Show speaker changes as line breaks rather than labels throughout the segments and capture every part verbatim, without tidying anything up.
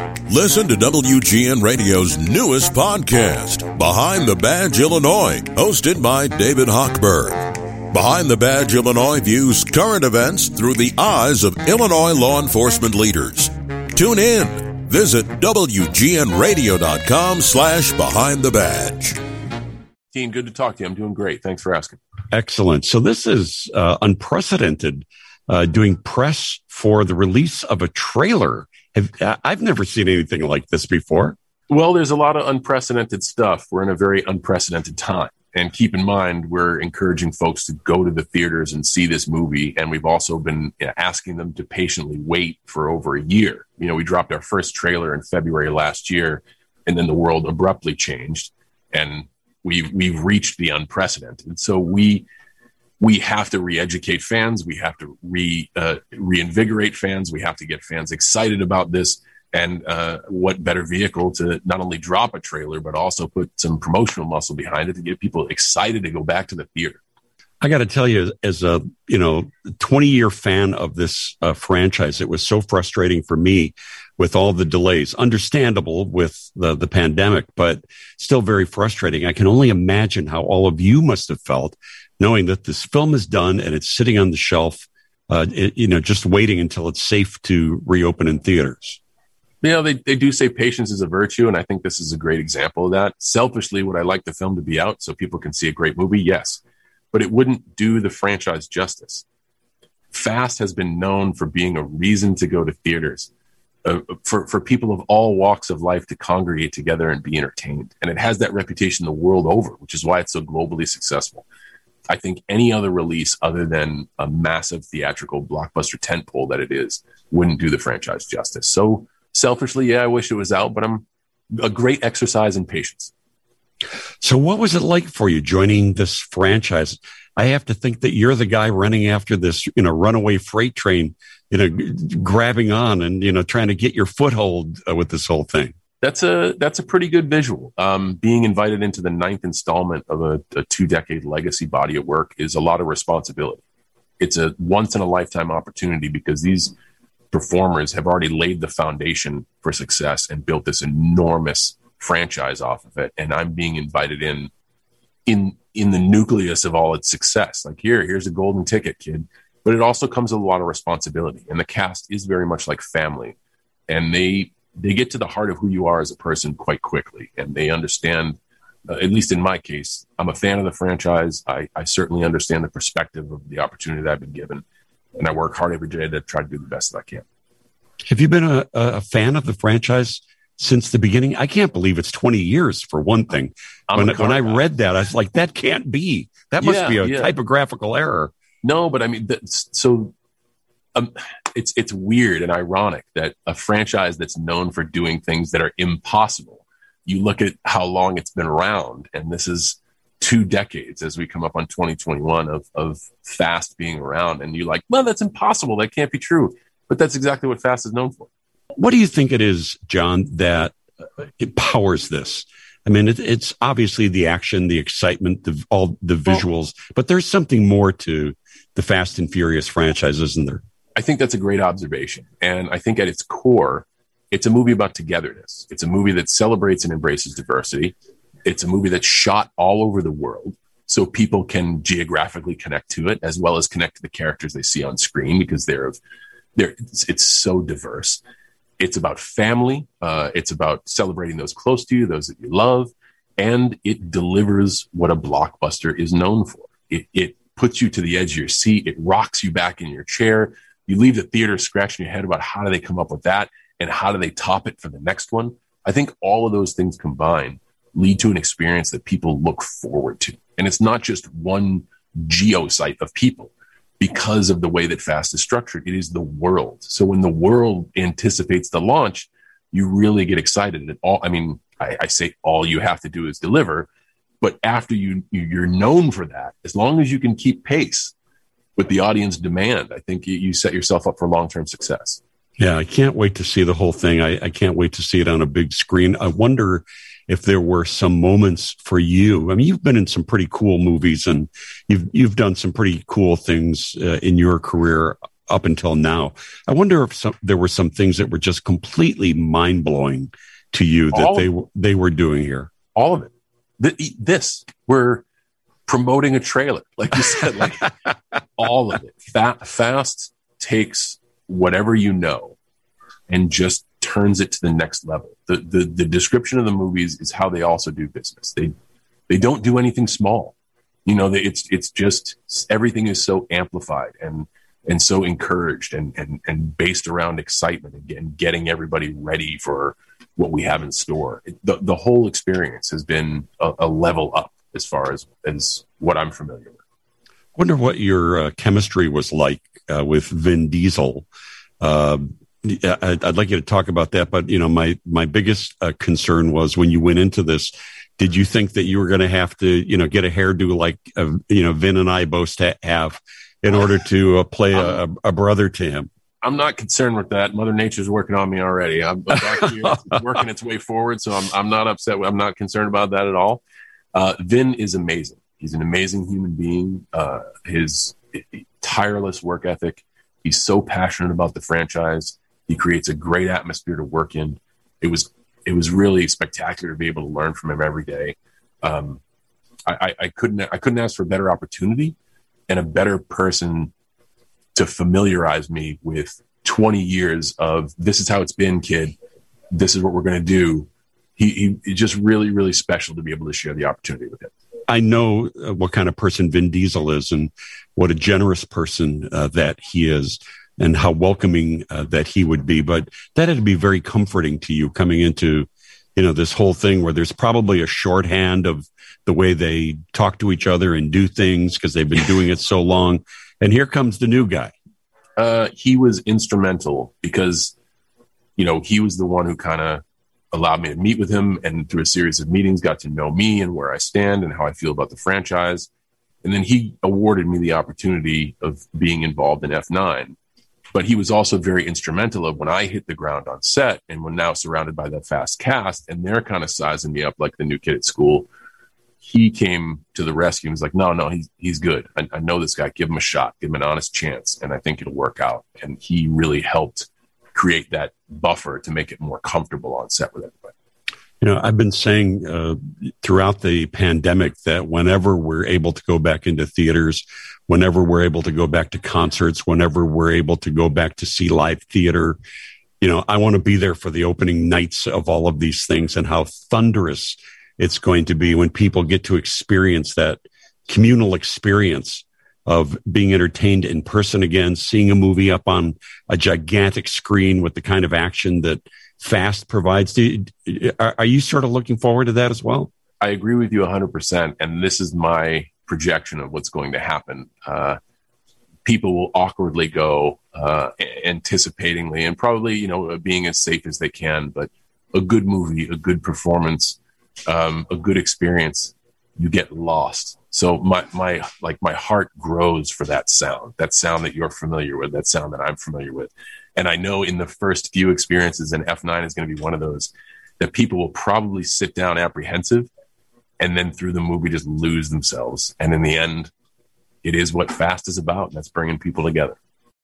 Listen to W G N Radio's newest podcast, Behind the Badge Illinois, hosted by David Hochberg. Behind the Badge Illinois views current events through the eyes of Illinois law enforcement leaders. Tune in. Visit W G N radio dot com slash behind the badge.
Dean, good to talk to you. I'm doing great. Thanks for asking.
Excellent. So this is uh, unprecedented, uh, doing press for the release of a trailer. Have, I've never seen anything like this before.
Well, there's a lot of unprecedented stuff. We're in a very unprecedented time. And keep in mind, we're encouraging folks to go to the theaters and see this movie. And we've also been asking them to patiently wait for over a year. You know, we dropped our first trailer in February last year, and then the world abruptly changed. And we've, we've reached the unprecedented. And so we we have to re-educate fans. We have to re uh, reinvigorate fans. We have to get fans excited about this. And uh, what better vehicle to not only drop a trailer, but also put some promotional muscle behind it to get people excited to go back to the theater.
I got to tell you, as a you know twenty-year fan of this uh, franchise, it was so frustrating for me with all the delays. Understandable with the, the pandemic, but still very frustrating. I can only imagine how all of you must have felt knowing that this film is done and it's sitting on the shelf, uh, it, you know, just waiting until it's safe to reopen in theaters.
You know, they, they do say patience is a virtue, and I think this is a great example of that. Selfishly, would I like the film to be out so people can see a great movie? Yes. But it wouldn't do the franchise justice. Fast has been known for being a reason to go to theaters, uh, for, for people of all walks of life to congregate together and be entertained. And it has that reputation the world over, which is why it's so globally successful. I think any other release other than a massive theatrical blockbuster tentpole that it is wouldn't do the franchise justice. So selfishly, yeah, I wish it was out, but I'm a great exercise in patience.
So what was it like for you joining this franchise? I have to think that you're the guy running after this, you know, runaway freight train, you know, grabbing on and, you know, trying to get your foothold uh, with this whole thing.
That's a that's a pretty good visual. Um, being invited into the ninth installment of a, a two-decade legacy body of work is a lot of responsibility. It's a once-in-a-lifetime opportunity because these performers have already laid the foundation for success and built this enormous franchise off of it. And I'm being invited in in in the nucleus of all its success. Like, here, here's a golden ticket, kid. But it also comes with a lot of responsibility. And the cast is very much like family. And they they get to the heart of who you are as a person quite quickly. And they understand, uh, at least in my case, I'm a fan of the franchise. I, I certainly understand the perspective of the opportunity that I've been given. And I work hard every day to try to do the best that I can.
Have you been a, a fan of the franchise since the beginning? I can't believe it's twenty years for one thing. When, when I read that, I was like, that can't be. That must
yeah,
be a
yeah.
typographical error.
No, but I mean, that's, so um, it's it's weird and ironic that a franchise that's known for doing things that are impossible, you look at how long it's been around, and this is two decades as we come up on twenty twenty-one of, of Fast being around, and you're like, well, that's impossible. That can't be true. But that's exactly what Fast is known for.
What do you think it is, John, that uh, it powers this? I mean, it, it's obviously the action, the excitement, the, all the visuals, well, but there's something more to the Fast and Furious franchise, isn't there?
I think that's a great observation. And I think at its core, it's a movie about togetherness. It's a movie that celebrates and embraces diversity. It's a movie that's shot all over the world so people can geographically connect to it as well as connect to the characters they see on screen because they're of they're it's, it's so diverse. It's about family. Uh, it's about celebrating those close to you, those that you love, and it delivers what a blockbuster is known for. It, it puts you to the edge of your seat. It rocks you back in your chair. You leave the theater scratching your head about how do they come up with that and how do they top it for the next one. I think all of those things combined lead to an experience that people look forward to. And it's not just one geosite of people. Because of the way that Fast is structured, it is the world. So when the world anticipates the launch, you really get excited. And all, I mean, I, I say all you have to do is deliver. But after you, you're known for that, as long as you can keep pace with the audience demand, I think you, you set yourself up for long-term success.
Yeah, I can't wait to see the whole thing. I, I can't wait to see it on a big screen. I wonder if there were some moments for you. I mean, you've been in some pretty cool movies and you've you've done some pretty cool things uh, in your career up until now. I wonder if some, there were some things that were just completely mind blowing to you that they they were doing here.
All of it. This we're promoting a trailer, like you said, like all of it. Fa- Fast takes whatever you know and just turns it to the next level. The, the the description of the movies is how they also do business. They they don't do anything small. You know, they, it's it's just everything is so amplified and and so encouraged and and and based around excitement and, and getting everybody ready for what we have in store. It, the the whole experience has been a, a level up as far as as what I'm familiar with.
I wonder what your uh, chemistry was like uh, with Vin Diesel. Uh, I'd, I'd like you to talk about that, but you know, my my biggest uh, concern was when you went into this. Did you think that you were going to have to, you know, get a hairdo like uh, you know Vin and I both ha- have in order to uh, play a, a brother to him?
I'm not concerned with that. Mother Nature's working on me already. I'm actually it's working its way forward, so I'm I'm not upset. I'm not concerned about that at all. Uh, Vin is amazing. He's an amazing human being. Uh, his tireless work ethic. He's so passionate about the franchise. He creates a great atmosphere to work in. It was it was really spectacular to be able to learn from him every day. Um, I, I, I couldn't I couldn't ask for a better opportunity and a better person to familiarize me with twenty years of this is how it's been, kid. This is what we're going to do. He, he it's just really, really special to be able to share the opportunity with him.
I know uh, what kind of person Vin Diesel is and what a generous person uh, that he is and how welcoming uh, that he would be. But that had to be very comforting to you coming into, you know, this whole thing where there's probably a shorthand of the way they talk to each other and do things because they've been doing it so long. And here comes the new guy.
Uh, he was instrumental because, you know, he was the one who kind of allowed me to meet with him and through a series of meetings got to know me and where I stand and how I feel about the franchise. And then he awarded me the opportunity of being involved in F nine. But he was also very instrumental of when I hit the ground on set and when now surrounded by that Fast cast and they're kind of sizing me up like the new kid at school. He came to the rescue and was like, no, no, he's, he's good. I, I know this guy. Give him a shot. Give him an honest chance. And I think it'll work out. And he really helped create that buffer to make it more comfortable on set with everybody.
You know, I've been saying uh, throughout the pandemic that whenever we're able to go back into theaters, whenever we're able to go back to concerts, whenever we're able to go back to see live theater, you know, I want to be there for the opening nights of all of these things and how thunderous it's going to be when people get to experience that communal experience of being entertained in person again, seeing a movie up on a gigantic screen with the kind of action that Fast provides. Do you, are, are you sort of looking forward to that as well?
I agree with you one hundred percent. And this is my projection of what's going to happen. Uh, people will awkwardly go uh, anticipatingly and probably, you know, being as safe as they can. But a good movie, a good performance, um, a good experience, you get lost. So my, my, like my heart grows for that sound, that sound that you're familiar with, that sound that I'm familiar with. And I know in the first few experiences, and F nine is going to be one of those, that people will probably sit down apprehensive and then through the movie just lose themselves. And in the end, it is what Fast is about, and that's bringing people together.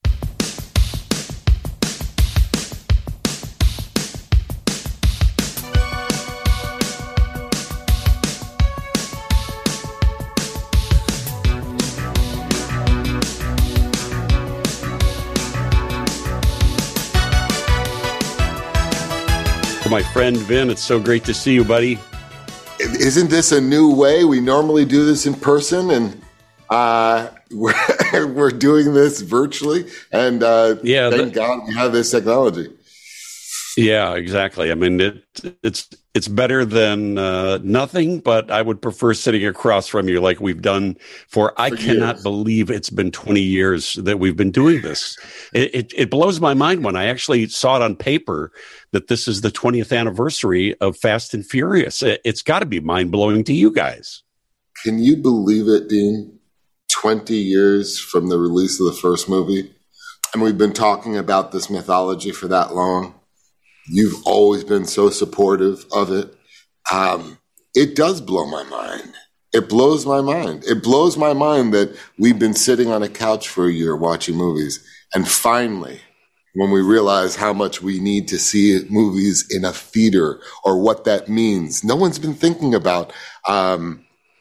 My friend Vin, it's so great to see you, buddy.
Isn't this a new way? We normally do this in person, and uh, we're, we're doing this virtually. And uh,
yeah,
thank that, God we have this technology.
Yeah, exactly. I mean, it, it's it's better than uh, nothing, but I would prefer sitting across from you like we've done for, I for cannot years. believe it's been twenty years that we've been doing this. It, it, it blows my mind when I actually saw it on paper that this is the twentieth anniversary of Fast and Furious. It, it's got to be mind-blowing to you guys.
Can you believe it, Dean? twenty years from the release of the first movie. And we've been talking about this mythology for that long. You've always been so supportive of it. Um, it does blow my mind. It blows my mind. It blows my mind that we've been sitting on a couch for a year watching movies. And finally, when we realize how much we need to see movies in a theater or what that means, no one's been thinking about um,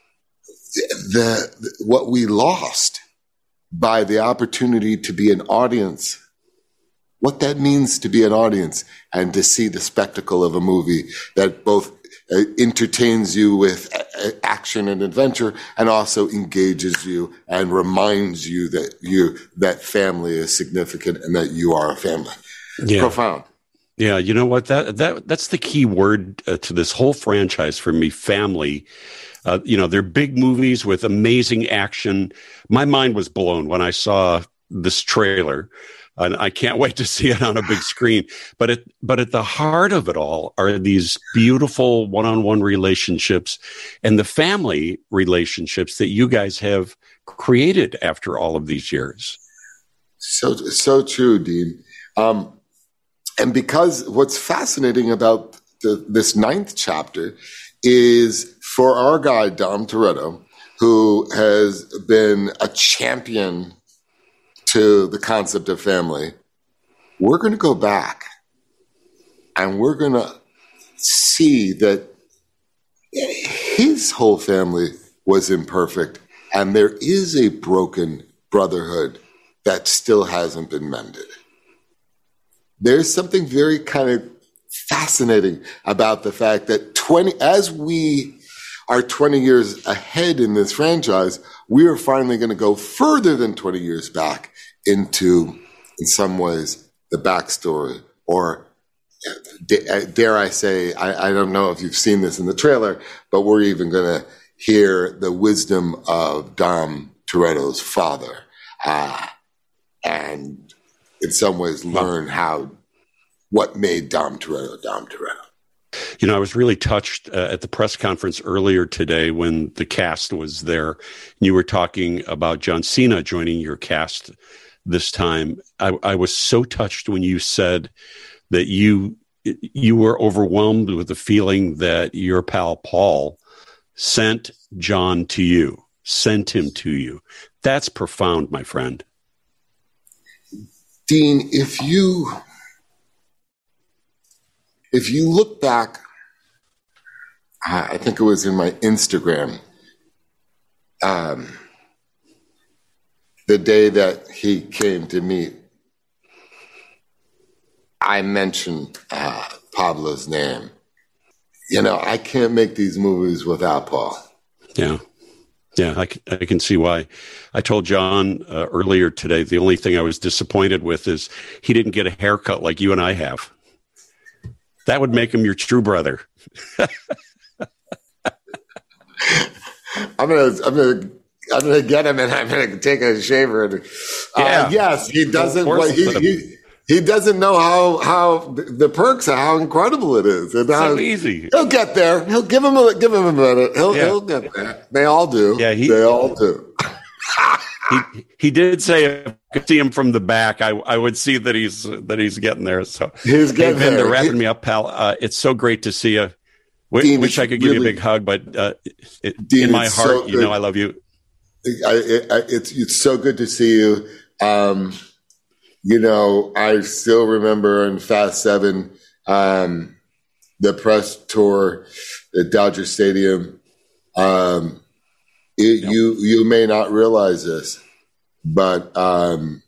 the, the what we lost by the opportunity to be an audience, what that means to be an audience and to see the spectacle of a movie that both uh, entertains you with uh, action and adventure and also engages you and reminds you that you that family is significant and that you are a family.
Yeah.
Profound.
Yeah, you know what? That that that's the key word uh, to this whole franchise for me, family. Uh, you know, they're big movies with amazing action. My mind was blown when I saw this trailer, and I can't wait to see it on a big screen. But it, but at the heart of it all are these beautiful one-on-one relationships and the family relationships that you guys have created after all of these years.
So, so true, Dean. Um, and because what's fascinating about the, this ninth chapter is for our guy, Dom Toretto, who has been a champion to the concept of family, we're going to go back and we're going to see that his whole family was imperfect and there is a broken brotherhood that still hasn't been mended. There's something very kind of fascinating about the fact that twenty, as we are twenty years ahead in this franchise, we are finally going to go further than twenty years back into, in some ways, the backstory, or dare I say, I, I don't know if you've seen this in the trailer, but we're even going to hear the wisdom of Dom Toretto's father, uh, and in some ways learn how, what made Dom Toretto Dom Toretto.
You know, I was really touched uh, at the press conference earlier today when the cast was there. And you were talking about John Cena joining your cast this time. I, I was so touched when you said that you you were overwhelmed with the feeling that your pal Paul sent John to you, sent him to you. That's profound, my friend.
Dean, if you if you look back, I think it was in my Instagram, um, the day that he came to meet, I mentioned uh, Pablo's name. You know, I can't make these movies without Paul.
Yeah. Yeah, I can, I can see why. I told John uh, earlier today, the only thing I was disappointed with is he didn't get a haircut like you and I have. That would make him your true brother.
I'm gonna, I'm gonna, I'm gonna get him, and I'm gonna take a shaver. And, uh,
yeah.
Yes, he doesn't. Well, he, he he doesn't know how how the perks are, how incredible it is. And how,
so easy.
He'll get there. He'll give him a give him a minute. He'll yeah. he'll get there. They all do. Yeah, he, they all do.
he he did say if I could see him from the back, I I would see that he's that he's getting there. So
he's getting
hey, Ben,
there.
They're wrapping
he,
me up, pal. Uh, it's so great to see you. W-
Dean,
wish I could give really, you a big hug, but uh, it, Dean, in my heart, so you know, I love you.
I, I, it's it's so good to see you. Um, you know, I still remember in Fast Seven, um, the press tour at Dodger Stadium. Um, it, yep. You you may not realize this, but um,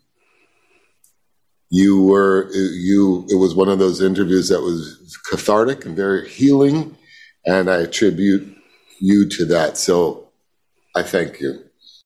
you were you. It was one of those interviews that was cathartic and very healing, and I attribute you to that. So I thank you.